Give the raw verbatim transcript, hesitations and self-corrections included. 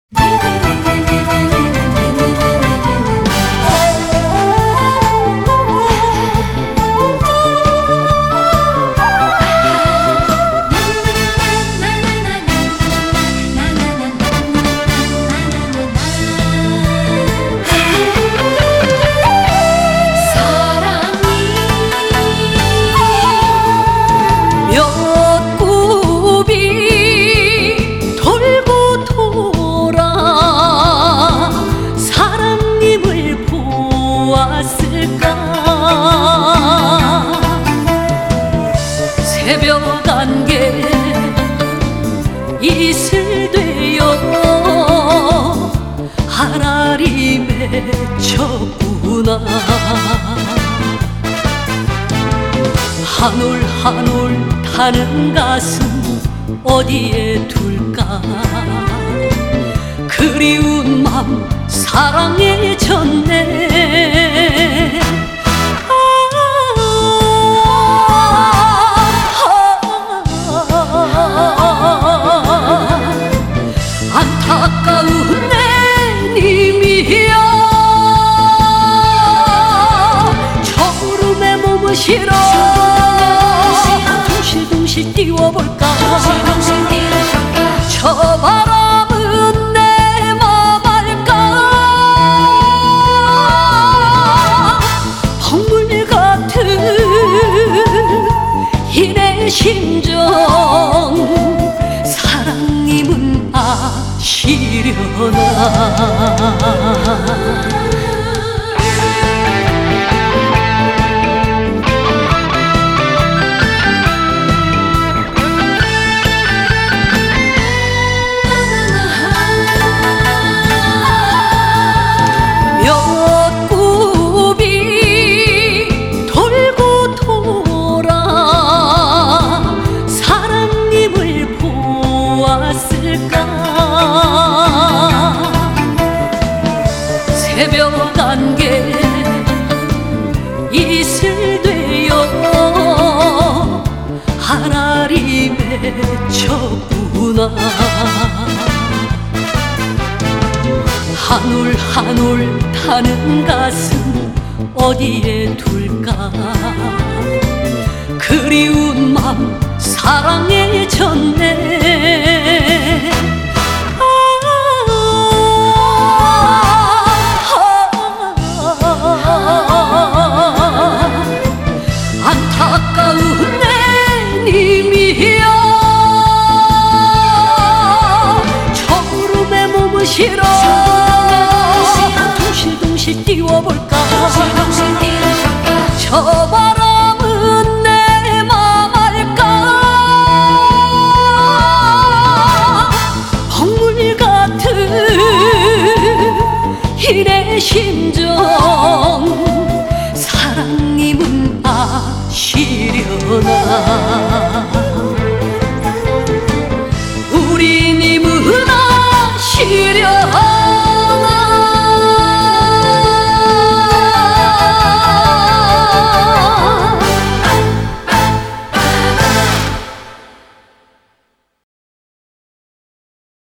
새벽 안개 이슬 되어 하나리 맺혔구나. 한올 한올 타는 가슴 어디에 둘까. 그리운 맘 사랑에 졌네. 안타까운 내 님이여, 저름에 몸을 실어 둥실둥실 띄워볼까. 저 바람은 내 맘 알까. 펑물 같은 이 내 심정 사랑님은 아시려나. 새벽 안개 이슬 되어 하나리 맺혔구나. 한올 한올 타는 가슴 어디에 둘까. 그리운 맘 사랑에 졌네. 안타까운 내 님이여, 저름에 몸을 실어 둥실둥실 띄워볼까. 저 바람은 내 맘 알까. 펑물 같은 이 내 심정 사랑님은 아시려나.